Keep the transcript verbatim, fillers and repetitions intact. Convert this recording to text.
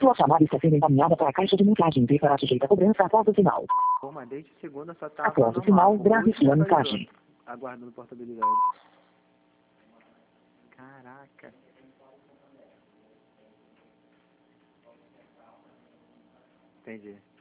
Sua chamada está sendo encaminhada para a caixa de mensagem e será sujeita a cobrança após o sinal. Pô, mas desde segunda só tá Após o sinal, grave sua mensagem. Aguardando portabilidade. Caraca. Entendi.